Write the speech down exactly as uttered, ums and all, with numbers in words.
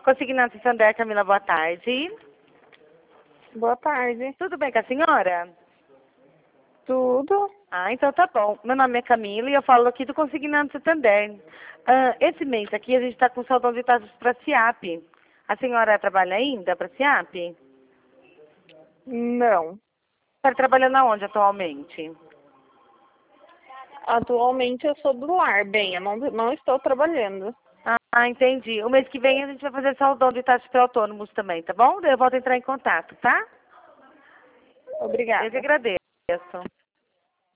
Consignado Santander, Camila, boa tarde. Boa tarde. Tudo bem com a senhora? Tudo? Ah, então tá bom. Meu nome é Camila e eu falo aqui do Consignado Santander. Ah, esse mês aqui a gente está com saldão de taxas para a SIAP. A senhora trabalha ainda para a SIAP? Não. Está trabalhando aonde atualmente? Atualmente eu sou do lar, bem, eu não, não estou trabalhando. Ah, entendi. O mês que vem a gente vai fazer saldão de taxas para autônomos também, tá bom? Daí eu volto a entrar em contato, tá? Eu que Obrigada. agradeço.